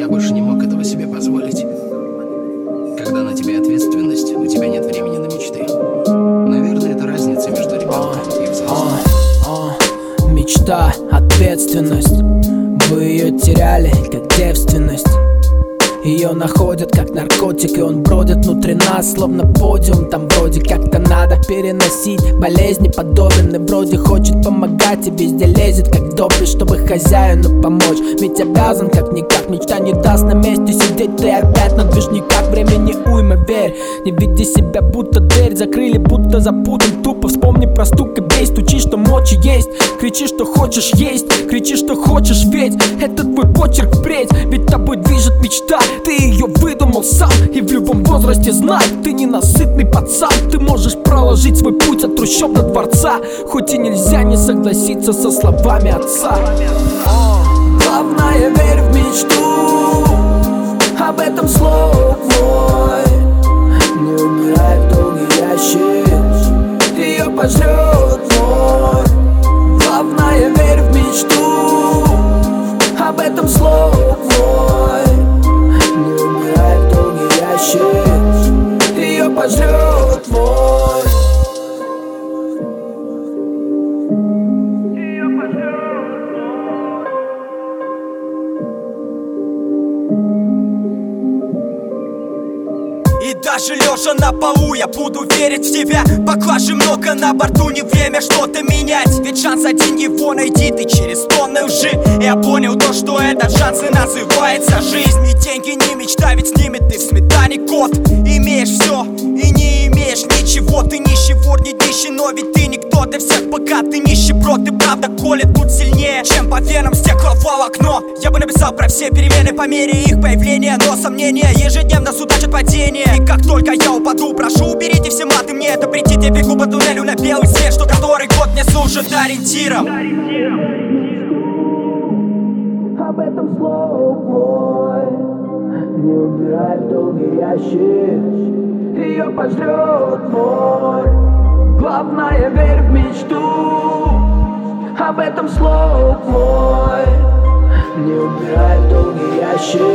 я больше не мог этого себе позволить. Когда на тебе ответственность, у тебя нет времени на мечты. Наверное, это разница между ребенком и взрослым. Мечта, ответственность. Вы ее теряли, как девственность. Ее находят как наркотик, и он бродит внутри нас, словно подиум. Там вроде как-то надо переносить болезни подобен, и вроде хочет помогать, и везде лезет как допли, чтобы хозяину помочь. Ведь обязан как-никак, мечта не даст на месте сидеть. Ты опять на движниках, времени уйма, верь. Не веди себя, будто дверь закрыли, будто запутан тупо. Вспомни про стук и бей, стучи, что мочи есть. Кричи, что хочешь есть, кричи, что хочешь, ведь это твой почерк впредь. Ведь тобой движет мечта, ты ее выдумал сам. И в любом возрасте знай, ты ненасытный пацан. Ты можешь проложить свой путь от трущоб до дворца, хоть и нельзя не согласиться со словами отца. Главное, верь в мечту, об этом слог мой. Не умирай в долгий ящик, ее пожрет мой. Главное, верь в мечту, об этом слог мой. Не умирай в долгий ящик, ее пожрет мой. И даже лежа на полу я буду верить в себя. Поклажи много на борту, не время что-то менять. Ведь шанс один, его найди ты через тонны лжи. Я понял то, что этот шанс и называется жизнь. И деньги не мечта, ведь с ними ты в сметане кот. Имеешь все и не имеешь ничего. Ты нищий вор, не нищий, но ведь ты никто для всех, пока ты нищеброд. И правда колет тут сильнее, чем по венам стекловал окно. Я бы написал про все перемены по мере их появления, но сомнения ежедневно судачат падение. И как только я упаду, прошу, уберите все маты, мне это претит. Я бегу по туннелю на белый свет, что который год мне служит ориентиром. Об этом слог мой. Не убирай в долгий ящик, ее пожрет мой. Главное, верь в мечту, об этом слог мой. Не убирай в долгий ящик,